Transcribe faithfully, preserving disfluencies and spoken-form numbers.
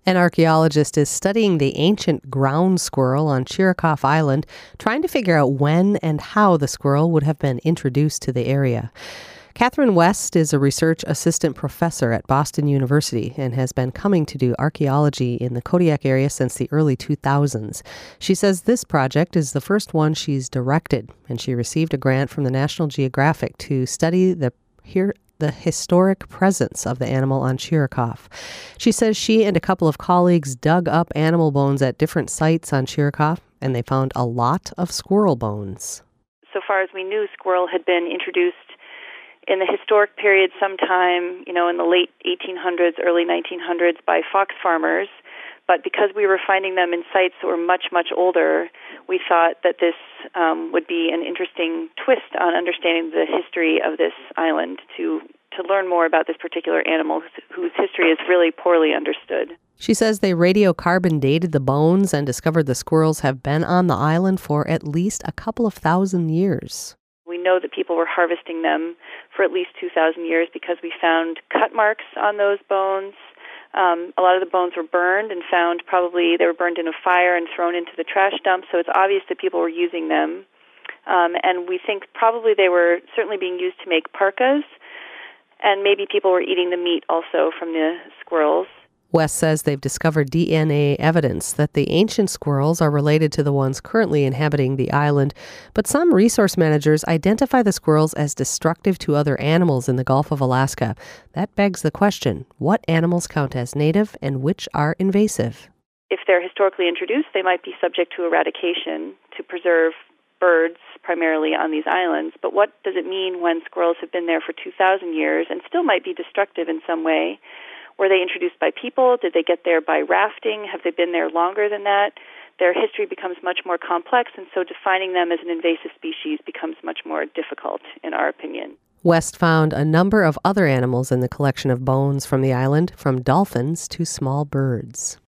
An archaeologist is studying the ancient ground squirrel on Chirikov Island, trying to figure out when and how the squirrel would have been introduced to the area. Catherine West is a research assistant professor at Boston University and has been coming to do archaeology in the Kodiak area since the early two thousands. She says this project is the first one she's directed, and she received a grant from the National Geographic to study the here. the historic presence of the animal on Chirikov. She says she and a couple of colleagues dug up animal bones at different sites on Chirikov, and they found a lot of squirrel bones. So far as we knew, squirrel had been introduced in the historic period sometime, you know, in the late eighteen hundreds, early nineteen hundreds by fox farmers. But because we were finding them in sites that were much, much older, we thought that this um, would be an interesting twist on understanding the history of this island to to learn more about this particular animal whose history is really poorly understood. She says they radiocarbon dated the bones and discovered the squirrels have been on the island for at least a couple of thousand years. We know that people were harvesting them for at least two thousand years because we found cut marks on those bones. Um, a lot of the bones were burned and found probably they were burned in a fire and thrown into the trash dump, so it's obvious that people were using them. Um, and we think probably they were certainly being used to make parkas, and maybe people were eating the meat also from the squirrels. West says they've discovered D N A evidence that the ancient squirrels are related to the ones currently inhabiting the island, but some resource managers identify the squirrels as destructive to other animals in the Gulf of Alaska. That begs the question, what animals count as native and which are invasive? If they're historically introduced, they might be subject to eradication to preserve birds primarily on these islands. But what does it mean when squirrels have been there for two thousand years and still might be destructive in some way? Were they introduced by people? Did they get there by rafting? Have they been there longer than that? Their history becomes much more complex, and so defining them as an invasive species becomes much more difficult, in our opinion. West found a number of other animals in the collection of bones from the island, from dolphins to small birds.